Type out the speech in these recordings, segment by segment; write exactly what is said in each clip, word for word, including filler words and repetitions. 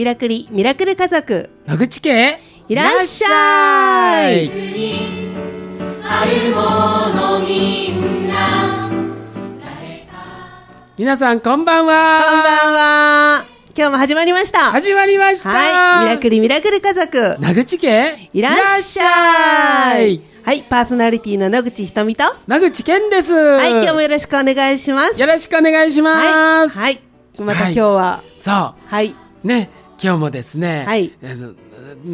ミラクリミラクル家族野口家いらっしゃい。 あるものみんな皆さんこんばんは。 こんばんは。今日も始まりました。 始まりました。 はい、ミラクリミラクル家族野口家いらっしゃい。はい、パーソナリティの野口ひとみと野口健です。 はい、今日もよろしくお願いします。 よろしくお願いします。 はい、はい、また今日は、はい、 そうはいね、今日もですね、 はい、 あのうん、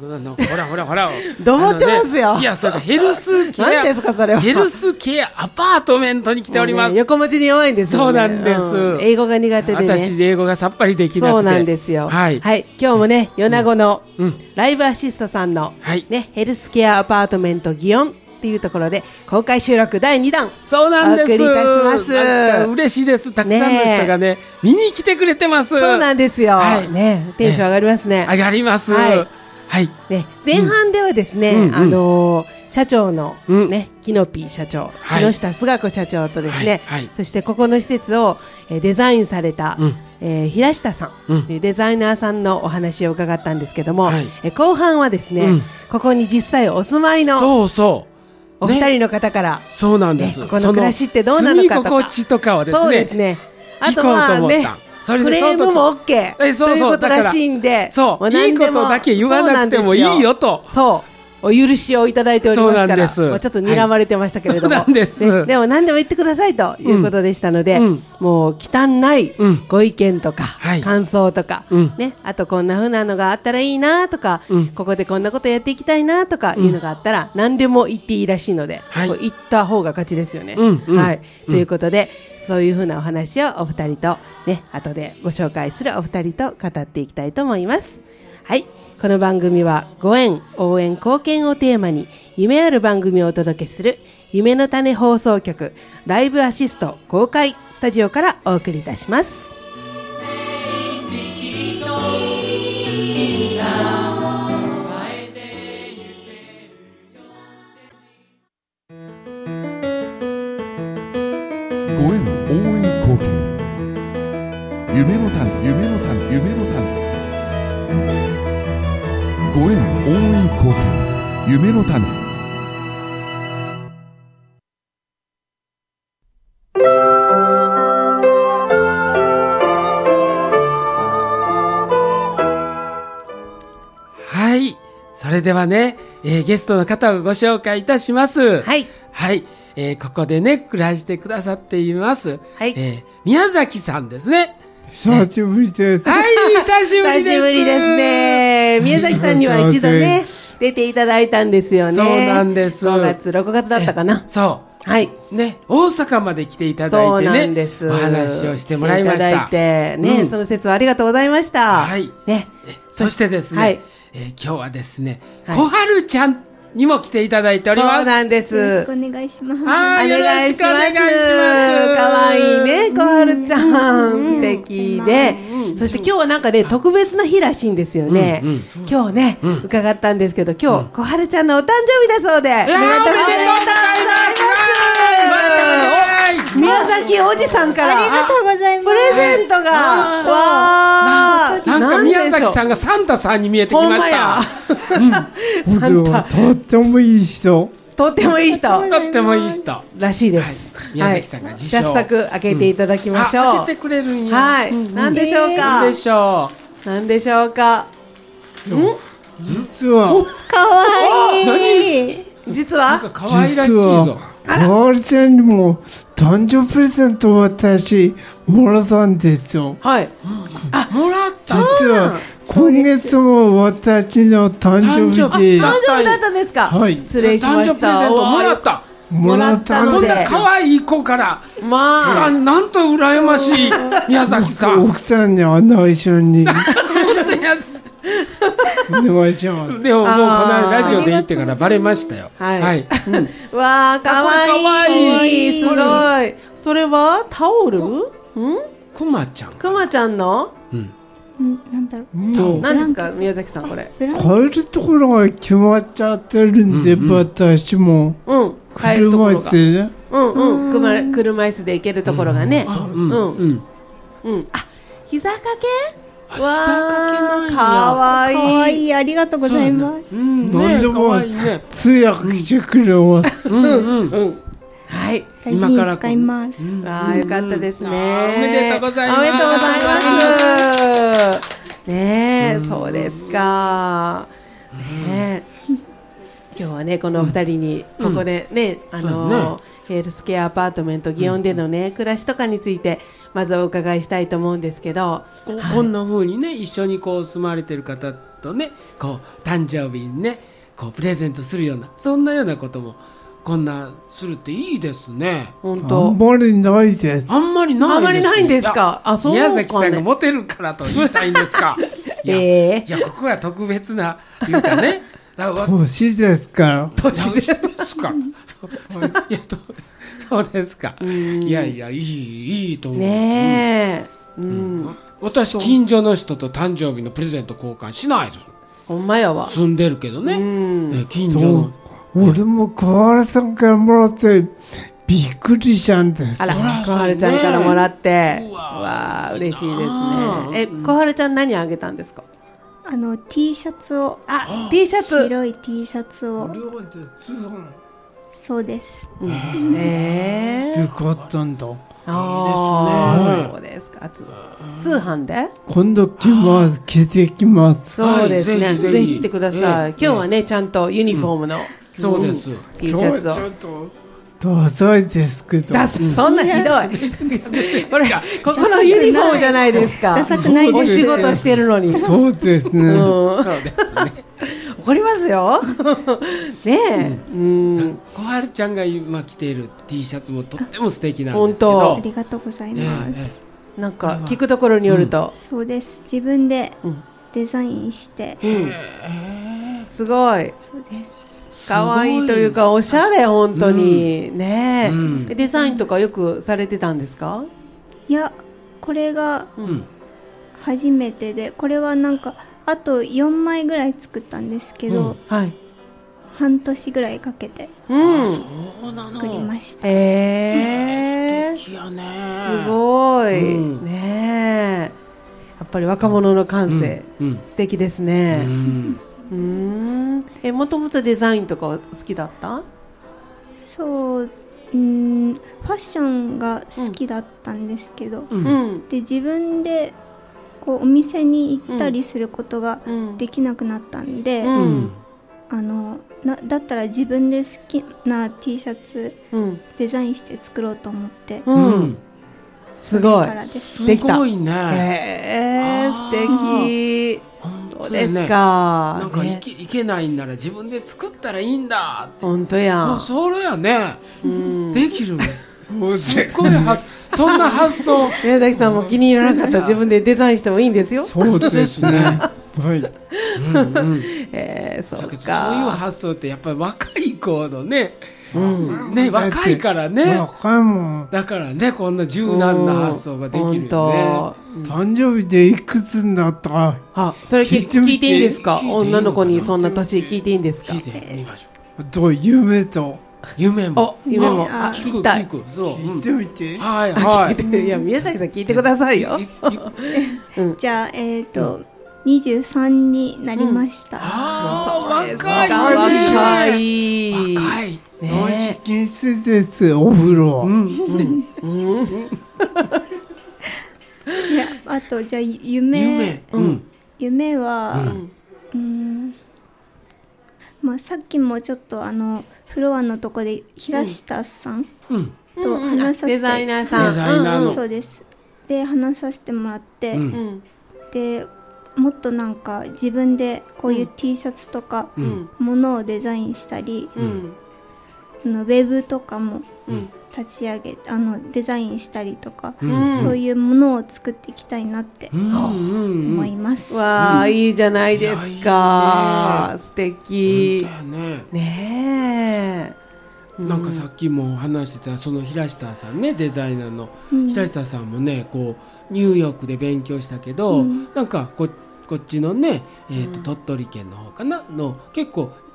あのほらほらほらどう思ってますよ、 ね、いやそれヘルスケア何ですかそれは。 ヘルスケアアパートメントに来ております、 ね、横文字に弱いんですよね。 そうなんです、 うん、英語が苦手でね。 私英語がさっぱりできなくて。 そうなんですよ。 はい、 はい、今日もね、米子のうんライブアシストさんの、 はいね、ヘルスケアアパートメント祇園っていうところで公開収録だいにだんそうなんです。 お送りいたします。 なんか嬉しいです。たくさんの人がね見に来てくれてます。 そうなんですよ、 はい、 ね、テンション上がりますね。 上がります、 はいはいね、前半ではですね、 うんあのー、社長の、 うんね、キノピー社長、 はい、 木下菅子社長とですね、 はいはい、 そしてここの施設を、えー、デザインされた、うんえー、平下さん、うん、デザイナーさんのお話を伺ったんですけども、はい、えー、後半はですね、うん、ここに実際お住まいのそうそうお二人の方から、ね、 そうなんです、 ね、ここの暮らしってどうなのかとか、 住み心地とかはですね、 そうですね、あとはね、クレームも OK えそうそうということらしいんで、 そういいことだけ言わなくてもいいよと、 そうお許しをいただいておりますから、 まあ、ちょっと睨まれてましたけれども、 はい、で, すね、でも何でも言ってくださいということでしたので、うん、もう忌憚ないご意見とか、うん、感想とか、はいね、あとこんな風なのがあったらいいなとか、うん、ここでこんなことやっていきたいなとかいうのがあったら、うん、何でも言っていいらしいので、はい、こう言った方が勝ちですよね、うんうんはい、ということで、そういう風なお話をお二人と、ね、後でご紹介するお二人と語っていきたいと思います。はい、この番組はご縁、応援、貢献をテーマに夢ある番組をお届けする夢の種放送局ライブアシスト公開スタジオからお送りいたします。 ご縁、応援、貢献、夢の種、夢の種、夢の種、ご縁、応援、貢献、夢の種。 はい、それではね、えー、ゲストの方をご紹介いたします。 はい、 はい、えー、ここでね暮らしてくださっています、 はいえー、宮崎さんですね。 久しぶりです。 はい、久しぶりです。 久しぶりですね。宮崎さんには一度ね、出ていただいたんですよね。 そうなんです。 ごがつ、ろくがつだったかな。 そう。 はい。 ね、大阪まで来ていただいてね。そうなんです。お話をしてもらいました。 いただいて、ね、うん、その説はありがとうございました。 はい。 ね。 そしてですね、 はい、 えー、今日はですね、はい、小春ちゃんにも来ていただいております。 そうなんです。 よろしくお願いします。 はい、 お願いします。かわいいね、小春ちゃん。素敵で。そして今日はなんかね、特別な日らしいんですよね。うんうん、今日ね、うん、伺ったんですけど、今日、うん、小春ちゃんのお誕生日だそうで。おめでとうございます。宮崎おじさんからありがとうございます。 プレゼントが。わー。なんか宮崎さんがサンタさんに見えてきました。 うん、サンタ。とってもいい人。 とってもいい人。 とってもいい人。 らしいです。 はい、宮崎さんが自称。 早速開けていただきましょう。 開けてくれるんや。 はい。なんでしょうか。 なんでしょう。なんでしょうか。ん？ 実は。 かわいい。 実は。 なんか可愛らしいぞ。 小春ちゃんにも誕生日プレゼントを私もらったんですよ。 はい。あ、もらった。 実は今月も私の誕生日で。 誕生日だったんですか。 はい。 失礼しました。 誕生日プレゼントもらった。 もらったので。こんな可愛い子から。まあ。なんと羨ましい宮崎さん。 奥さんに内緒に。お願いします。 でももうこのラジオで言ってからバレましたよ。 はい。はい。うん、わあ、かわいい。かわいい。すごい。それはタオル？うん？ くまちゃん。 くまちゃんの？ うん。なんだろう。 何ですか宮崎さんこれ。 帰るところが決まっちゃってるんで、うんうん、私も。うん。車椅子でね。 うんうん。車車椅子で行けるところがね。うんうんうん。あ、膝掛け？ わー、かわいい。 かわいい、ありがとうございます。 うん、 何でも通訳してくれます。 うんうんうん。 はい。 大事に使います。 ああ、よかったですね。 おめでとうございます。 おめでとうございます。ねえ、そうですか。ねえ。今日はね、この二人にここでね、あのヘルスケアアパートメント祇園でのね暮らしとかについてまずお伺いしたいと思うんですけど、 こ, はい、こんな風にね一緒にこう住まれてる方とねこう誕生日にねこうプレゼントするようなそんなようなこともこんなするっていいですね。 本当。 あんまりないです。 あんまりないです。 あんまりないんですか。あ、そうか、ね。 宮崎さんがモテるからと言いたいんですか。いや、えー、いやここは特別ないうかね。 年ですから。 年ですか。そういやとそうですか。いやいやいいいいと思う。 ねえ。 うん。私近所の人と誕生日のプレゼント交換しないです。 ほんまやわ。 住んでるけどね。うん、近所の。 俺も小原さんからもらってびっくりしたんです。 あら、小原ちゃんからもらって、うわあ嬉しいですね。え、小原ちゃん何あげたんですか？ あの T シャツを、 あ、T シャツ、 白い T シャツを。そうです。 ええ、よかったんだ。 ああ、そうですか。通販で？ 今度来ます。着てきます。 そうですね。ぜひ来てください。今日はねちゃんとユニフォームのそうです T シャツを。 ダサいですけど。 そんなひどい。これここのユニフォームじゃないですか。 ダサくないです。 お仕事してるのに。 そうですね。 そうですね。 怒りますよ。ねえ。 小春ちゃんが今着ている T シャツもとっても素敵なんですけど。 ありがとうございます。 なんか聞くところによると。 そうです。自分でデザインして。 すごい。 そうです。 可愛いというかおしゃれ本当にね。デザインとかよくされてたんですか？ いや、これが初めてで、これはなんかあとよんまいぐらい作ったんですけど、半年ぐらいかけて作りました。 ええ、素敵やね。すごいね。やっぱり若者の感性素敵ですね。うん、え、もともとデザインとか好きだった？そう、うん、ファッションが好きだったんですけど、うん、で自分でこうお店に行ったりすることができなくなったんで、うん、あのなだったら自分で好きな T シャツ、うん、デザインして作ろうと思って、うんうん、すごいできた。すごいね。えー、素敵。そうですか。 なんかいけ、いけないんなら自分で作ったらいいんだ。 本当や。 それやね。できるね。すごいはそんな発想。 宮崎さんも気に入らなかったら自分でデザインしてもいいんですよ。 そうですね。はい。 えー、そうか。 そういう発想ってやっぱり若い子のね。うんね、若いからね。 若いもん。 だからね、こんな柔軟な発想ができるよね。 誕生日でいくつになったか。 あ、それ聞いていいですか？女の子にそんな年聞いていいんですか？聞いてみましょう。と夢と夢も夢もあ聞きたい。 そう聞いてみて。 はいはい。 いや宮崎さん聞いてくださいよ。 じゃあえっとにじゅうさんになりました。 ああ若い若い若い。 ね、寝室ですお風呂。うんうん、 いやあとじゃあ夢夢、うん、夢は、うんうんまあ、さっきもちょっとあのフロアのとこで平下さんと話させて、 デザイナーさん、 デザイナーのそうですで話させてもらって、うん、でもっとなんか自分でこういう T シャツとか、うん、ものをデザインしたり、うんあのウェブとかも立ち上げ、うん、あのデザインしたりとか、うん、そういうものを作っていきたいなって思います、 うん、わあ、うん、いいじゃないですか、いいね、素敵、 うん、ね, ねえなんかさっきも話してたその平下さんねデザイナーの、うん、平下さんもねこうニューヨークで勉強したけど、うん、なんか こ, こっちのね、えーと、鳥取県の方かなの結構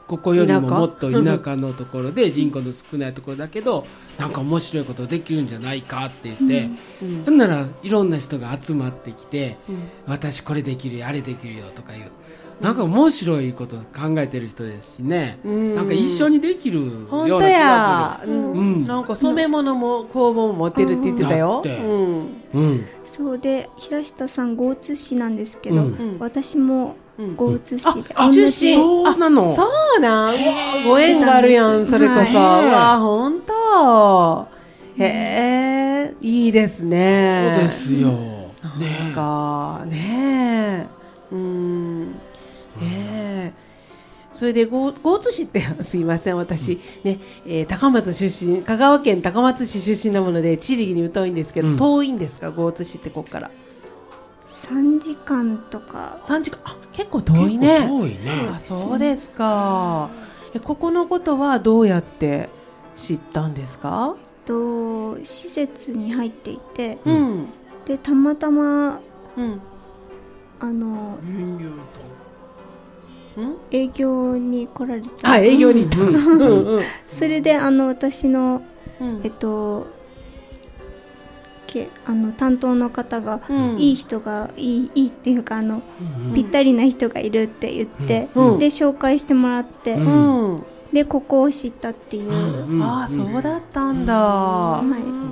ここよりももっと田舎のところで人口の少ないところだけどなんか面白いことできるんじゃないかって言って、うんうん、ほんならいろんな人が集まってきて、うん、私これできるよあれできるよとかいうなんか面白いこと考えてる人ですしね、うん、なんか一緒にできるような気がする、 うんうん、なんか染め物も工房も持ってるって言ってたよ、うんうん、そうで平下さん江津市なんですけど、うん、私も江津市で、 うん、あ出身そうなのそうなんご縁があるやんそれこそ、はい、わ本当へえいいですねそうですよなんかねえうんねえそれで江津市ってすいません私、ねえー、高松出身香川県高松市出身なもので地理に疎いんですけど、うん、遠いんですか江津市ってここからさんじかんとかさんじかんあ結構遠いね遠いねあそうですかえここのことはどうやって知ったんですか、 えっと、施設に入っていて、うん、でたまたま、うん、あの営業に来られたあ営業に行った、うん、 それであの私の、うん、えっとけあの担当の方が、うん、いい人がいい、いいっていうかあの、うん、ぴったりな人がいるって言って、うん、で紹介してもらって、うん、でここを知ったっていう、 うん、ああそうだったんだ、はい、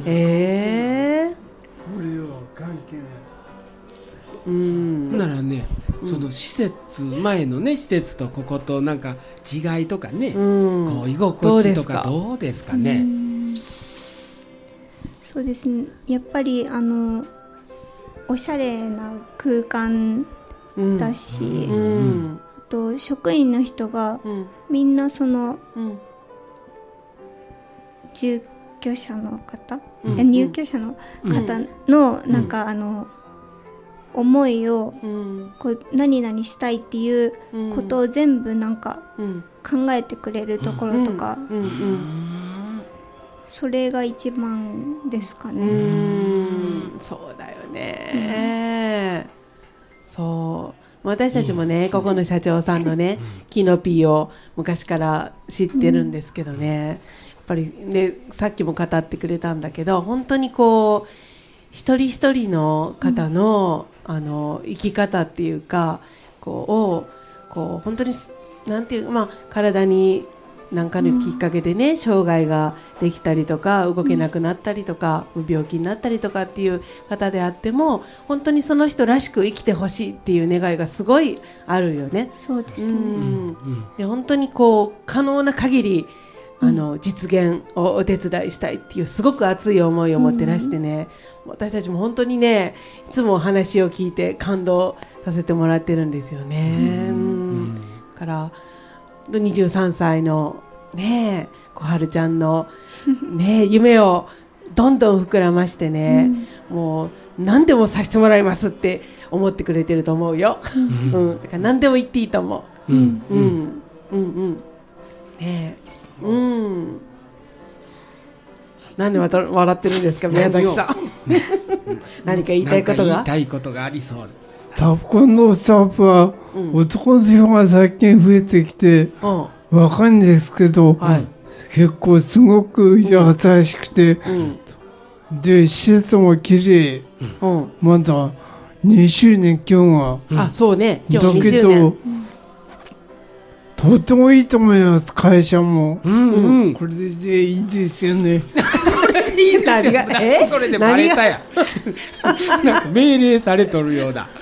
へえ俺は関係ないうんならね、うん、その施設前のね施設とこことなんか違いとかね、うん、こう居心地とかどうですかね。うんそうですねやっぱりあのおしゃれな空間だし、うんうん、あと職員の人が、うん、みんなその、うん、住居者の方、うん、入居者の方の、うん、なんかあの思いを、うん、こう何々したいっていうことを全部なんか考えてくれるところとか、うんうんうん、それが一番ですかね。 うんそうだよね、うん、そう私たちもね、うん、ここの社長さんのね、うん、キノピーを昔から知ってるんですけどね、うん、やっぱりねさっきも語ってくれたんだけど本当にこう一人一人の方の、うん、あの生き方っていうかこうをこう本当になんていうまあ体に何かのきっかけでね、うん、障害ができたりとか動けなくなったりとか、うん、病気になったりとかっていう方であっても本当にその人らしく生きてほしいっていう願いがすごいあるよね。 そうですね、うん、 で本当にこう可能な限りあの実現をお手伝いしたいっていうすごく熱い思いを持ってらしてね、うん、私たちも本当にねいつも話を聞いて感動させてもらってるんですよね、うんうん、だからにじゅうさんさいのね小春ちゃんの、ね、夢をどんどん膨らましてね、うん、もう何でもさせてもらいますって思ってくれてると思うよ、うんうん、だから何でも言っていいと思う、うんうんうんうん、ねうん、なんで笑ってるんですか宮崎さん何か言いたいことが言いたいことがありそうです。 スタッフのスタッフは、うん、男の人が最近増えてきて、うん、わかんないですけど、はい、結構すごく優しくて、うんうん、で施設も綺麗、うん、まだにしゅうねん今日は、あそうね今日にしゅうねんだけどとてもいいと思います会社も、うんうん、これでいいですよねいいですよねそれでバレたやなんか命令されとるようだ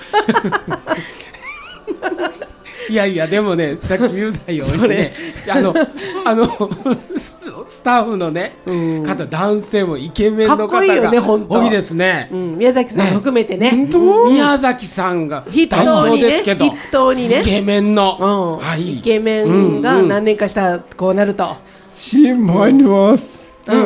いやいやでもねさっき言うたようにねあのあのスタッフのね、うん、方男性もイケメンの方が多いですね、 うん、宮崎さん含めてね、 ね宮崎さんが代表ですけど筆頭にねイケメンの、 うんはい、イケメンが何年かしたらこうなると心配にます、うんうん、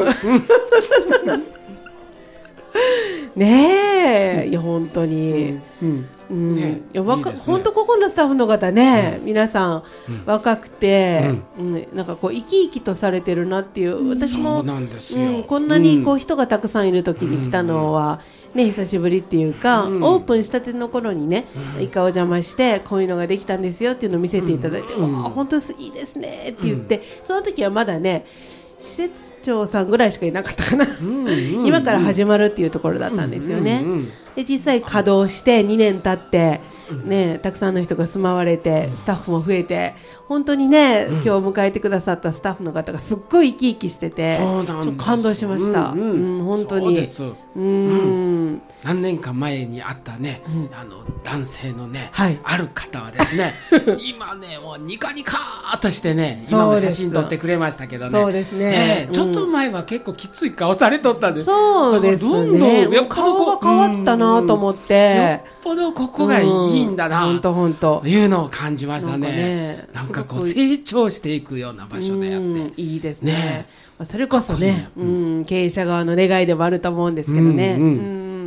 ねえいや本当に、うんうんうんねいやわかいいですね本当ここのスタッフの方ね、皆さん、 うん、 若くて、うんうん、なんかこう生き生きとされてるなっていう私もそうなんですよ、 うん、こんなにこう人がたくさんいる時に来たのは、ね、久しぶりっていうか、 うん、 オープンしたての頃にね、 うん、 一回お邪魔してこういうのができたんですよっていうのを見せていただいて、 うん、 わあ本当にいいですねって言って、うん、その時はまだね施設長さんぐらいしかいなかったかな、うんうん、今から始まるっていうところだったんですよね、うんうんうん、で実際稼働してにねん経って、ね、たくさんの人が住まわれてスタッフも増えて本当にね、うん、今日迎えてくださったスタッフの方がすっごい生き生きしててちょっと感動しました、うんうんうん、本当にそうですうん、うん、 何年か前に会ったね、うん、あの男性のね、 はい、 ある方はですね今ねもうニカニカーっとしてね今も写真撮ってくれましたけどねそうですね、 えー、ちょっと前は結構きつい顔されとったんです、 そうですねどんどんやっぱ顔が変わったなと思って、 よっぽどここがいいんだな本当本当いうのを感じましたね。 ねなんかこう成長していくような場所であっていいですね。ねそれこそね、うん、経営者側の願いでもあると思うんですけどね、うんうん、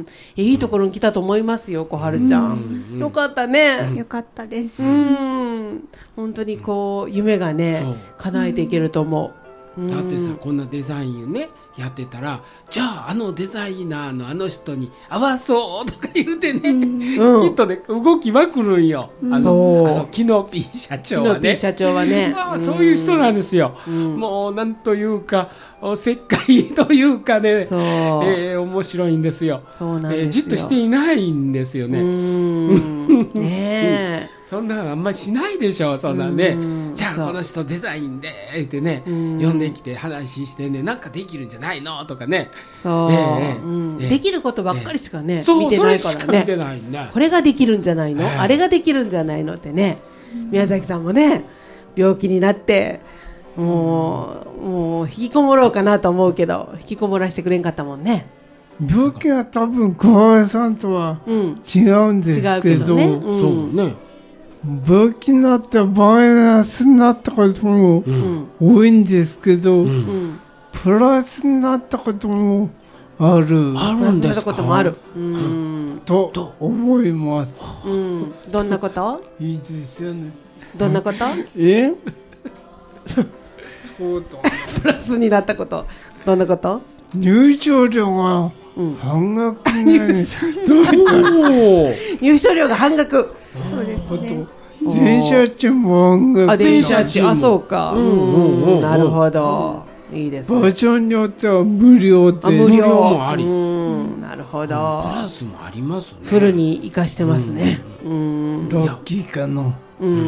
いいところに来たと思いますよ小春ちゃん、うんうん、よかったね、 うん、よかったです、 うん、本当にこう夢がね叶えていけると思う、うん、 だってさこんなデザインねやってたらじゃああのデザイナーのあの人に合わそうとか言うてね、うん、きっとね動きまくるんよ、うん、あのあのキノピー社長はねキノピー社長はねまあ、そういう人なんですよ、うん、もうなんというかおせっかいというかねそう、えー、面白いんですよ。 そうなんですよ、えー、 じっとしていないんですよね。 うんねえそんなのあんまりしないでしょそんなね。じゃあこの人デザインでってね呼んできて話してねなんかできるんじゃないのとかねそう、えーうんえー、できることばっかりしかね、えー、見てないからね見てないねこれができるんじゃないの、えー、あれができるんじゃないのってね宮崎さんもね病気になってもう、もう引きこもろうかなと思うけど引きこもらしてくれんかったもんね。 病気は多分小原さんとは違うんですけど、うん、違うけどね、うん、そうね病気になってマイナスになったことも多いんですけど、うんうん、プラスになったこともあるあるんですかこともある、うん、 と思います、 うん、どんなこといいですよねどんなことえそうだプラスになったことどんなこと入場料が半額になる、うん、 入場料が半額そうですね電車賃も半額あ電車賃あそうか、うんうんうん、なるほど、うん、いいですね場所によっては無料で無料もあり、 うん、なるほど、 うん、プラスもありますねフルに活かしてますね、うんうん、ラッキーかなうん、うん、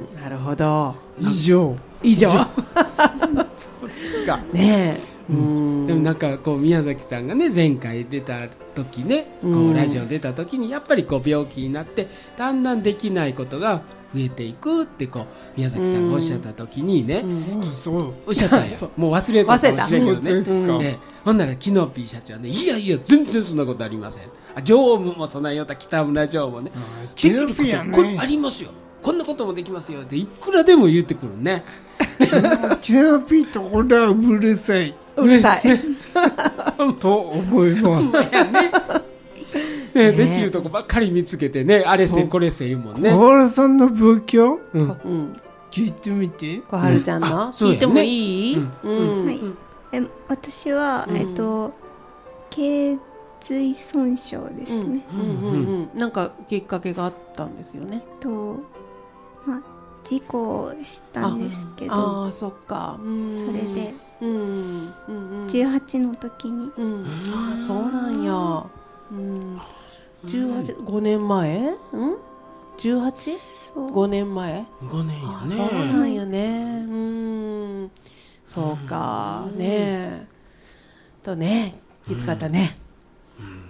なるほど以上以上そうですかねえうん、でもなんかこう宮崎さんがね前回出た時ねこうラジオ出た時にやっぱりこう病気になってだんだんできないことが増えていくってこう宮崎さんがおっしゃった時にね、 うん、そうおっしゃったんやもう忘れたかもしれんけどね、うんね、ほんならキノピー社長はねいやいや全然そんなことありませんあ常務もそんなような北村常務もねキノピーやねこれありますよこんなこともできますよっていくらでも言ってくるねキノピーとこれはうるさいうるさいと思いますねね、できるとこばっかり見つけてねあれせこれせ言うもんね小原さんの病気を、 うん、 聞いてみて小春ちゃんの、うん、聞いてもいい、うんうんはい、え私は、うん、えっと頸髄損傷ですね、 うんうんうんうん、なんかきっかけがあったんですよねえっと、まあ、事故をしたんですけどああそっかうんそれで、 うんうんうん、 じゅうはちの時に、 うん、ああそうなんや、うん、じゅうはち、ごねんまえん ?じゅうはち? ごねんまえごねんやねそうなんやねうんそうか、うん、ねとねきつかったねうん、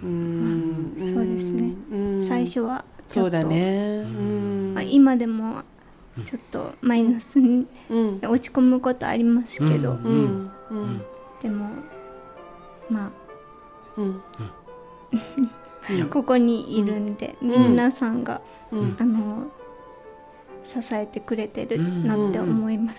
うん、そうですね、うん、最初はちょっとそうだね、うんまあ、今でもちょっとマイナスに落ち込むことありますけど、うんうんうん、でもまあ、うんここにいるんで、うん、皆さんが、うん、あの支えてくれてるなって思います。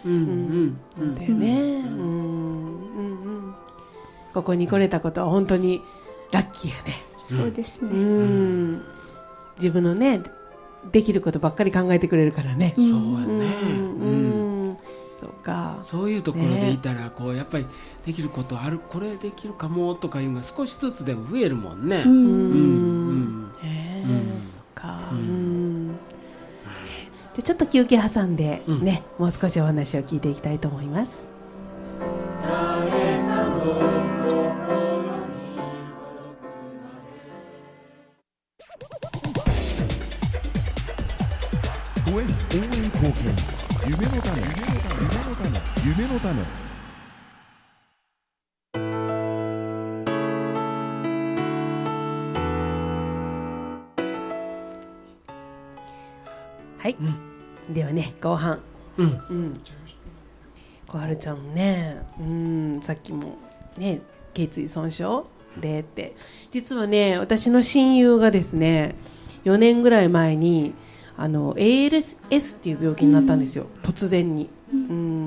ここに来れたことは本当にラッキーやね。 そうですね。 うん自分のねできることばっかり考えてくれるからね。 そうやね、 うんうん、そうか。 そういうところでいたら、ね、こうやっぱりできることある、これできるかもとかいうのが少しずつでも増えるもんね。 うんうんうんへえ、 うんそっか、 うんうんでちょっと休憩挟んで、 うんね、もう少しお話を聞いていきたいと思います。 応援貢献夢の種夢の種夢の種はい、 うんではね後半、 うんうん、小春ちゃんね、うん、さっきもね頸椎損傷でって実はね私の親友がですねよねんぐらい前にあの エーエルエス っていう病気になったんですよ、うん、突然に、うん、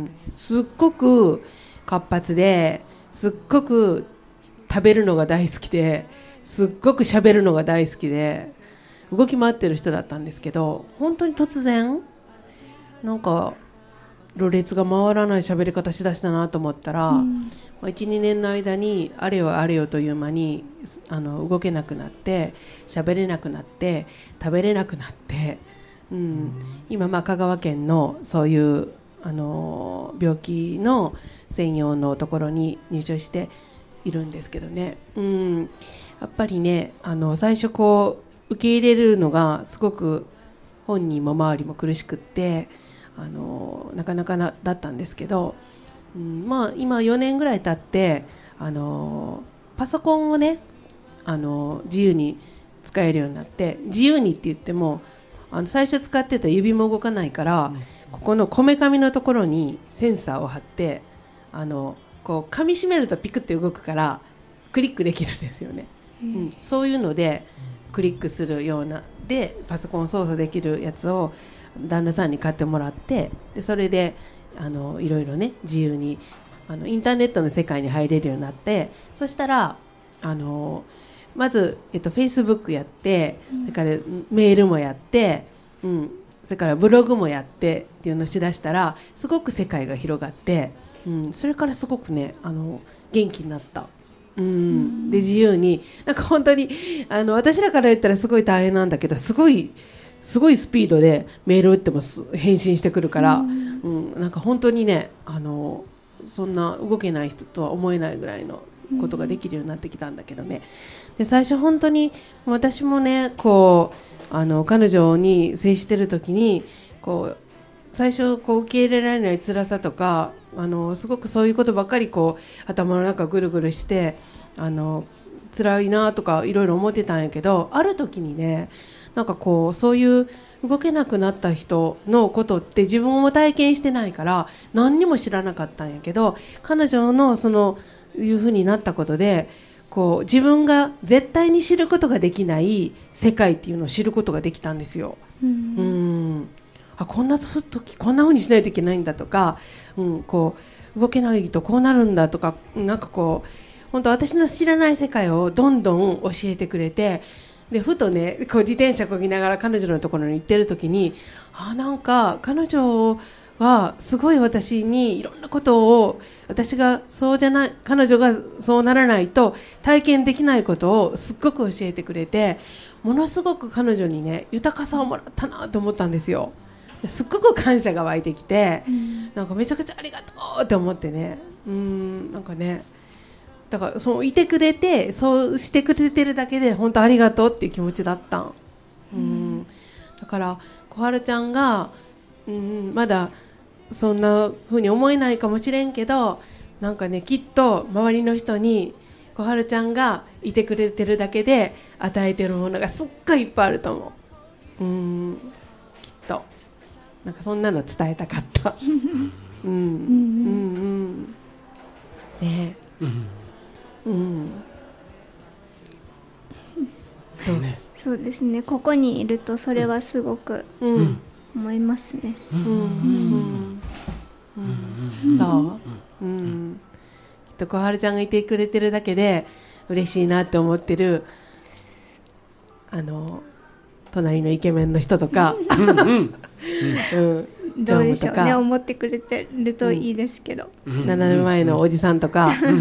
すっごく活発ですっごく食べるのが大好きですっごく喋るのが大好きで動き回ってる人だったんですけど本当に突然なんかろれつが回らない喋り方しだしたなと思ったら、うんまあ、いちにねんの間にあれよあれよという間にあの動けなくなって喋れなくなって食べれなくなって、うんうん、今まあ香川県のそういうあの病気の専用のところに入所しているんですけどね、うん、やっぱりねあの最初こう受け入れるのがすごく本人も周りも苦しくってあのなかなかなだったんですけど、うんまあ、今よねんぐらい経ってあのパソコンをねあの自由に使えるようになって自由にって言ってもあの最初使ってた指も動かないから、うん、ここのこめかみのところにセンサーを貼ってあのこう噛み締めるとピクって動くからクリックできるんですよね、うん、そういうのでクリックするようなでパソコンを操作できるやつを旦那さんに買ってもらってでそれであのいろいろね自由にあのインターネットの世界に入れるようになってそしたらあのまず、えっと、Facebook やって、うん、それからメールもやって、うん、それからブログもやってっていうのをしだしたらすごく世界が広がって、うん、それからすごくねあの元気になった。うん、で自由になんか本当にあの私らから言ったらすごい大変なんだけどすごいすごいスピードでメール打っても返信してくるから、うんうん、なんか本当にねあのそんな動けない人とは思えないぐらいのことができるようになってきたんだけどねで最初本当に私もねこうあの彼女に接してる時にこう最初こう受け入れられない辛さとかあのすごくそういうことばっかりこう頭の中ぐるぐるしてあの辛いなとかいろいろ思ってたんやけどある時にねなんかこうそういう動けなくなった人のことって自分も体験してないから何にも知らなかったんやけど彼女のそのいう風になったことでこう自分が絶対に知ることができない世界っていうのを知ることができたんですよ。うんうんあこんな時こんな風にしないといけないんだとか、うん、こう動けないとこうなるんだとかなんかこう本当私の知らない世界をどんどん教えてくれてでふとねこう自転車こぎながら彼女のところに行ってる時にあなんか彼女はすごい私にいろんなことを私がそうじゃない彼女がそうならないと体験できないことをすっごく教えてくれてものすごく彼女にね豊かさをもらったなと思ったんですよ。すっごく感謝が湧いてきて、うん、なんかめちゃくちゃありがとうって思ってねうんなんかねだからそういてくれてそうしてくれてるだけで本当ありがとうっていう気持ちだったん、うん、だから小春ちゃんが、うん、まだそんな風に思えないかもしれんけどなんかねきっと周りの人に小春ちゃんがいてくれてるだけで与えてるものがすっごいいっぱいあると思う、うん、きっとなんかそんなの伝えたかったうんうんうんねえうん、 どうね、そうですねここにいるとそれはすごく思いますねそう、うん、きっと小春ちゃんがいてくれてるだけで嬉しいなって思ってるあの隣のイケメンの人とか、うんうんうん、どうでしょうね、思ってくれてるといいですけど、 うん、ななねんまえのおじさんとか、うんうん、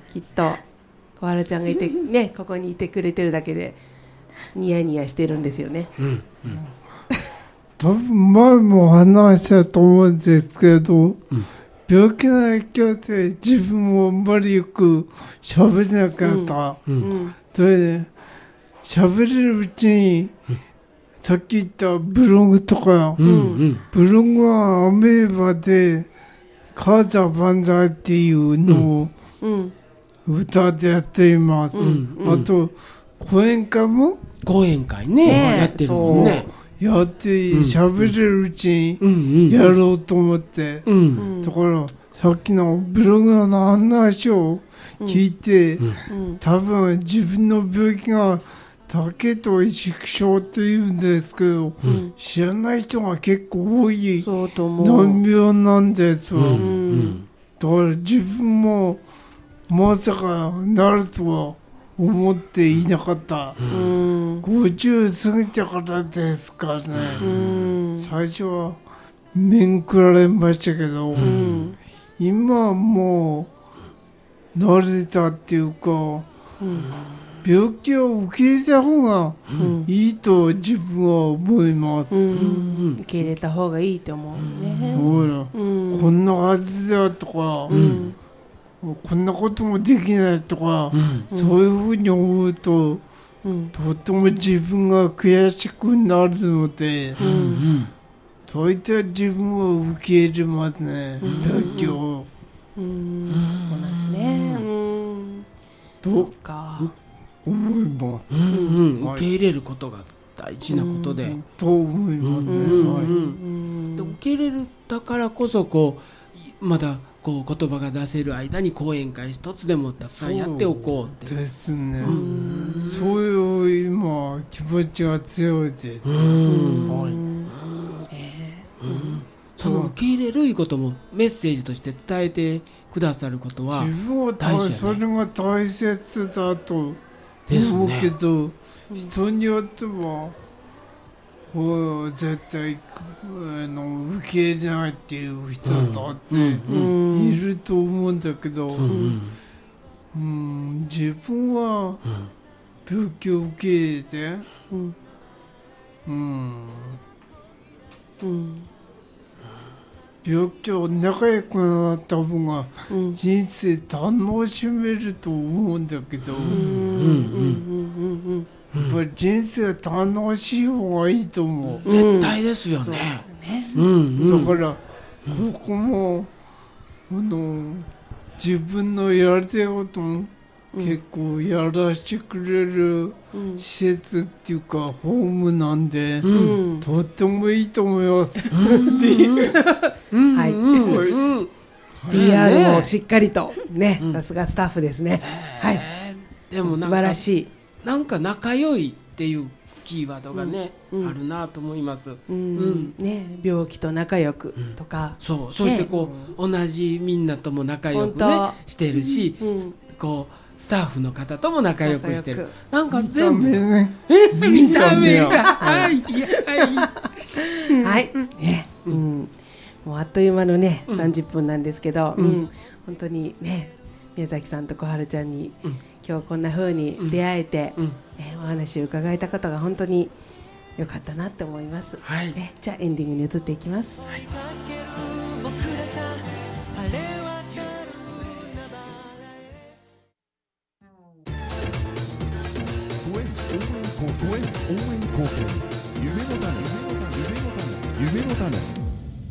きっと小春ちゃんがいてね、ここにいてくれてるだけでニヤニヤしてるんですよね。うんうん、 多分前も話したと思うんですけど、うん、病気の影響で自分もあんまりよく喋れなかった。うんうん、それで喋れるうちに、うん、さっき言ったブログとか、うんうん、ブログはアメーバで母ちゃん万歳っていうのを歌でやっています。うんうん、あと講演会も講演会ね、ねやってるもんね。 やって喋れるうちにやろうと思って、うんうん、だからさっきのブログの話を聞いて、うん、多分自分の病気が竹と萎縮症っていうんですけど、うん、知らない人が結構多い難病なんですよ、うんうん、だから自分もまさかなるとは思っていなかった、うん、ごじゅう過ぎてからですからね、うん、最初は面食られましたけど、うん、今はもう慣れたっていうか、うん、病気を受け入れた方がいいと自分は思います、うんうん、 受け入れた方がいいと思うね、 ほら、うん、こんなはずだとか、うんこんなこともできないとか、うん、そういうふうに思うと、うん、とても自分が悔しくなるので、うんうん、そういった自分を受け入れますね、病気を。 うん、そうなんですね。うん、 と思います、 うんうんはい、受け入れることが大事なことで、うん、 と思いますね、うんはい、 で受け入れるだからこそこうまだこう言葉が出せる間に講演会一つでもたくさんやっておこうってそうですね、うん、そういう今気持ちが強いです、うんはいえーうん、その受け入れるいうこともメッセージとして伝えてくださることは大事やね。 それが大切だと思うけど、ね、人によってはこう絶対あの受け入れないっていう人だっていると思うんだけど、うんうん、自分は病気を受け入れて、うんうんうん、病気を仲良くなった方が人生楽しめると思うんだけど、うんうんうんうんやっぱり人生は楽しい方がいいと思う、 うん、絶対ですよね、ねうんうん、 だからここもあの自分のやりたいことも結構やらせてくれる施設っていうかホームなんで、うん、とってもいいと思います、うんはい、うん、ピーアール もしっかりとね、さすがスタッフですね、はい、 でも素晴らしいなんか仲良いっていうキーワードがね、うん、あるなと思います、うんうんね、病気と仲良くとか、 うん、そうそしてこう、ね、同じみんなとも仲良く、ね、してるし、うん、こうスタッフの方とも仲良くしてるなんか全部見た目、ね、見た目がはいはいはい、ねうん、もうあっという間のね、うん、さんじゅっぷんなんですけど、うんうん、本当にね宮崎さんと小春ちゃんに、うん今日こんな風に出会えて、うんね、お話を伺えたことが本当に良かったなって思います、はいね、じゃあエンディングに移っていきます、はい、 夢の種夢の種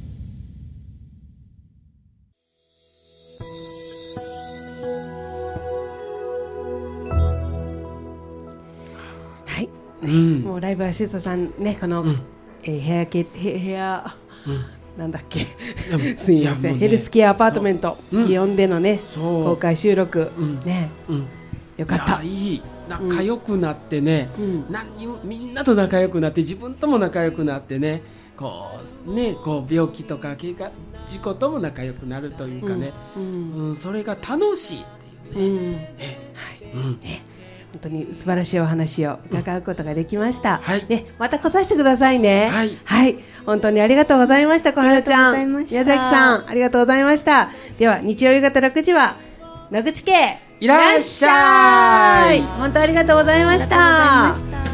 うん、もうライブアシストさんねこの、うんえー、ヘアケヘヘア、うん、なんだっけすみません、ね、ヘルスケアアパートメント祇園でのね、うん、公開収録、うん、ね、うん、よかったいい仲良くなってね、うん、何にもみんなと仲良くなって自分とも仲良くなってねこうねこう病気とか怪我事故とも仲良くなるというかね、うんうんうん、それが楽しいっていうね、うんえはいうんね本当に素晴らしいお話を伺うことができました。 はい、 ね、また来させてくださいね。 はい、 はい、本当にありがとうございました。小春ちゃん、宮崎さん、ありがとうございました。では日曜夕方ろくじは野口家いらっしゃい。 本当ありがとうございました。